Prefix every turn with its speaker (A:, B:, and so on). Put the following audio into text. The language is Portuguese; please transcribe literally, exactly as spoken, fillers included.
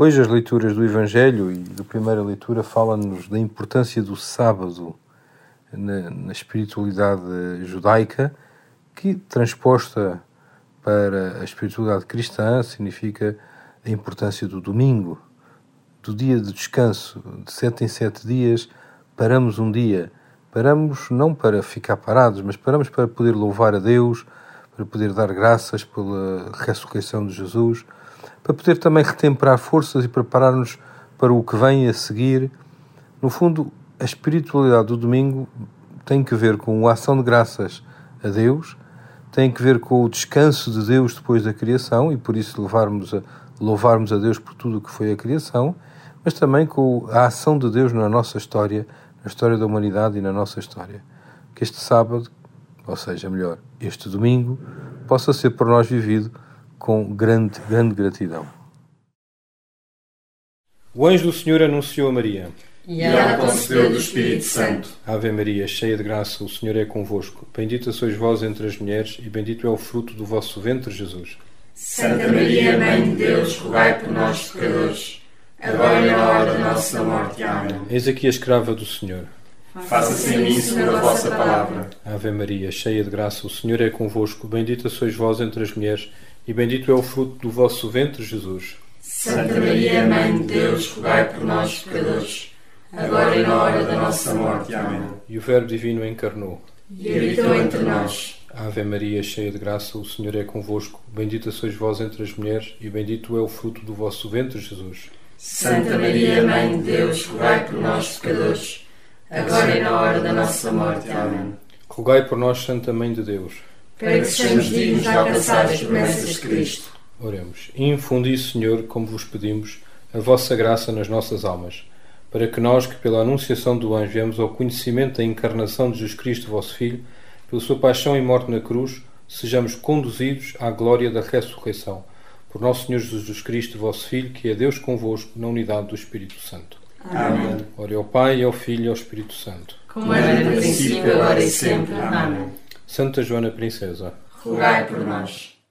A: Hoje as leituras do Evangelho e da primeira leitura falam-nos da importância do sábado na, na espiritualidade judaica, que, transposta para a espiritualidade cristã, significa a importância do domingo, do dia de descanso. De sete em sete dias paramos um dia. Paramos não para ficar parados, mas paramos para poder louvar a Deus, para poder dar graças pela ressurreição de Jesus, para poder também retemperar forças e preparar-nos para o que vem a seguir. No fundo, a espiritualidade do domingo tem que ver com a ação de graças a Deus, tem que ver com o descanso de Deus depois da criação, e por isso louvarmos a, louvarmos a Deus por tudo o que foi a criação, mas também com a ação de Deus na nossa história, na história da humanidade e na nossa história. Que este sábado, ou seja, melhor, este domingo, possa ser por nós vivido com grande, grande gratidão. O anjo do Senhor anunciou a Maria.
B: E ela concebeu do Espírito Santo.
A: Ave Maria, cheia de graça, o Senhor é convosco. Bendita sois vós entre as mulheres, e bendito é o fruto do vosso ventre, Jesus.
B: Santa Maria, Mãe de Deus, rogai por nós, pecadores, agora e na hora da nossa morte. Amém.
A: Eis aqui a escrava do Senhor.
B: Faça-se em mim segundo a vossa palavra.
A: Ave Maria, cheia de graça, o Senhor é convosco. Bendita sois vós entre as mulheres, e bendito é o fruto do vosso ventre, Jesus.
B: Santa Maria, Mãe de Deus, rogai por nós, pecadores, agora e na hora da nossa morte. Amém.
A: E o Verbo Divino encarnou
B: E habitou entre nós.
A: Ave Maria, cheia de graça, o Senhor é convosco. Bendita sois vós entre as mulheres, e bendito é o fruto do vosso ventre, Jesus.
B: Santa Maria, Mãe de Deus, rogai por nós, pecadores, agora e na hora da nossa morte. Amém.
A: Rogai por nós, Santa Mãe de Deus,
B: para que sejamos dignos de alcançar as promessas de Cristo.
A: Oremos. Infundi, Senhor, como vos pedimos, a vossa graça nas nossas almas, para que nós, que pela anunciação do anjo viemos ao conhecimento da encarnação de Jesus Cristo, vosso Filho, pela sua paixão e morte na cruz, sejamos conduzidos à glória da ressurreição. Por nosso Senhor Jesus Cristo, vosso Filho, que é Deus convosco, na unidade do Espírito Santo.
B: Amém.
A: Ore ao Pai, e ao Filho e ao Espírito Santo.
B: Como era no princípio, agora e sempre. Amém.
A: Santa Joana Princesa,
B: rogai por nós.